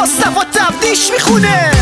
مصطفی تفتیش میخونه.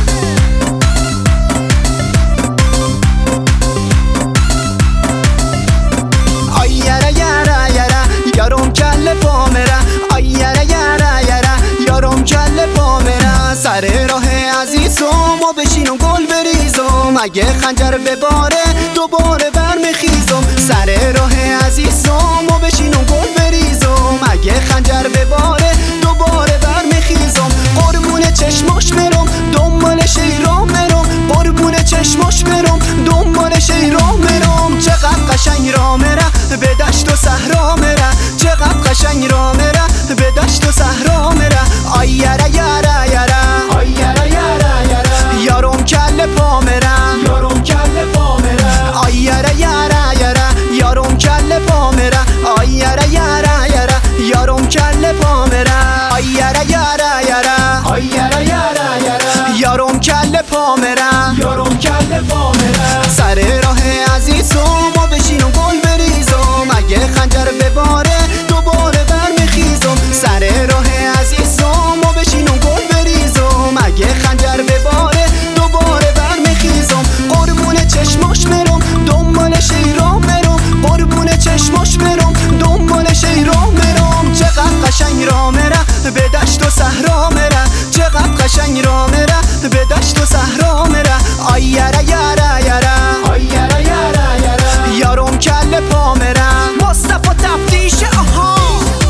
آی یره یره یره یارم کله پامره، آی یره یره یره یارم کله پامره. سر راه عزیزم و بشینم گل بریزم، اگه خنجر بباره دوباره برمیخیزم. سر راه عزیزم و بشینم گل بریزم، اگه خنجر بباره دوباره برمیخیزم. قربون چشماش میرم دنبالش ایران میرم، قربون چشماش میرم دنبالش ایران میرم. چقدر قشنگ را میره به دشت و صحرا میره، چقدر قشنگ را میره به دشت و صحرا میره. آی یره یره یره آی یره یره یره یارم کله پا میره، یارم کله پا میره. آی یره یره یره یارم کله پا میره، آی یره یره یره یارم کله پا میره. آی یره یره یره آی یره یره یره یارم کله پا میره، یارم کله پا میره. سر راه عزیزم و بشینم گل بریزم، اگه خنجر بباره دوباره برمیخیزم. سر راه عزیزم و بشینم گل بریزم، اگه خنجر بباره دوباره برمیخیزم. قربون چشماش میرم دنبالش ایران میرم، قربون چشماش میرم دنبالش ایران میرم. چقدر قشنگ را میره به دشت و صحرا میره، چقدر قشنگ را میره به دشت و صحرا میره. آی یره یره یره آی یره یره یره یارم کله پا میره. مصطفی تفتیش آها.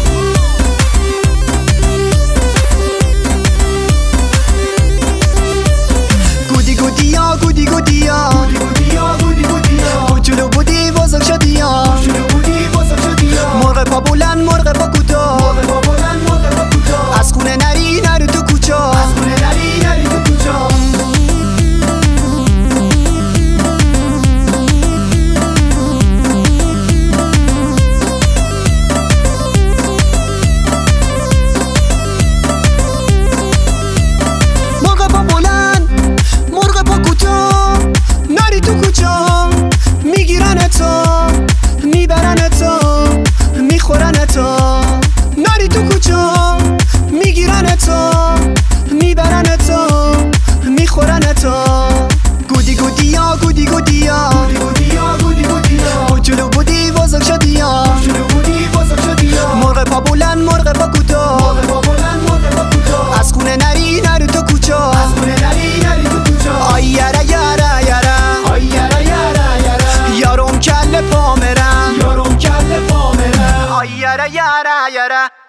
گودی گودیا گودی گودیا گودی گودیا گودی گودیا کوچولو بودی بزرگ شدی یا، کوچولو بودی بزرگ شدی یا. مرغ پا بلند مرغ پا کوتاه، مرغ پا بلند مرغ پا کوتاه. از خونه نری نرو تو کوچه، از خونه نری نری تو کوچه. مرغ پا بلند مرغ پا کوتاه، نری تو کوچه میگیرن تا میبرن تا میخورن تا. نری تو کوچه میگیرن تا میبرن تا میخورن تا. گودی گودیا گودی گودیا گودی گودیا گودی گودیا کوچولو بودی بزرگ شدی یا، کوچولو بودی بزرگ شدی یا. مرغ پا بلند مرغ پا کوتاه، مرغ پا بلند مرغ پا کوتاه. از خونه نری نرو تو کوچه، از خونه نری نری تو کوچه. آی یره یره یره آی یره یره یره یارم کله پا میره، یارم کله پا میره. آی یره یره یره